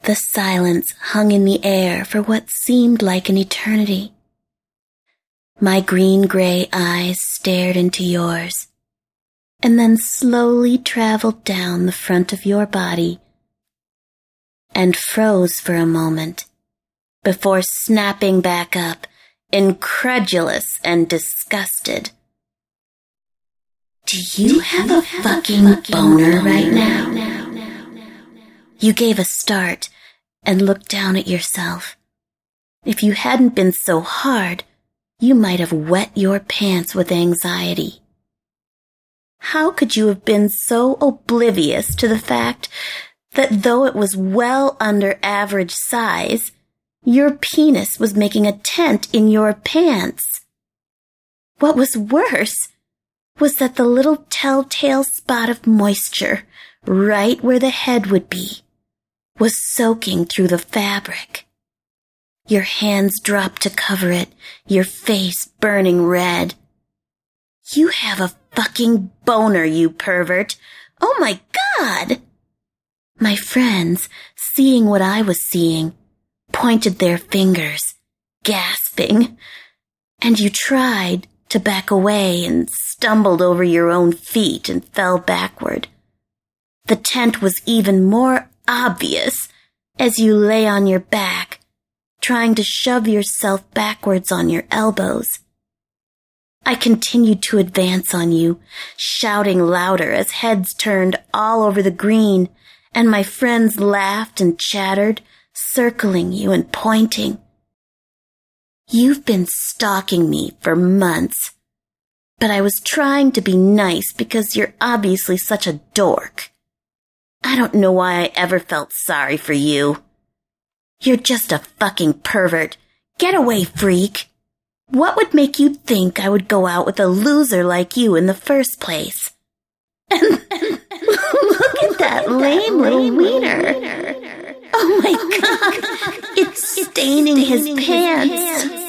The silence hung in the air for what seemed like an eternity. My green-gray eyes stared into yours, and then slowly traveled down the front of your body and froze for a moment before snapping back up, incredulous and disgusted. Do you have a fucking boner right now? You gave a start and looked down at yourself. If you hadn't been so hard, you might have wet your pants with anxiety. How could you have been so oblivious to the fact that though it was well under average size, your penis was making a tent in your pants? What was worse was that the little telltale spot of moisture right where the head would be was soaking through the fabric. Your hands dropped to cover it, your face burning red. You have a fucking boner, you pervert. Oh my God! My friends, seeing what I was seeing, pointed their fingers, gasping, and you tried to back away and stumbled over your own feet and fell backward. The tent was even more obvious as you lay on your back, trying to shove yourself backwards on your elbows. I continued to advance on you, shouting louder as heads turned all over the green, and my friends laughed and chattered, circling you and pointing. You've been stalking me for months, but I was trying to be nice because you're obviously such a dork. I don't know why I ever felt sorry for you. You're just a fucking pervert. Get away, freak. What would make you think I would go out with a loser like you in the first place? And look at that lame little wiener. Oh my God, it's staining his pants.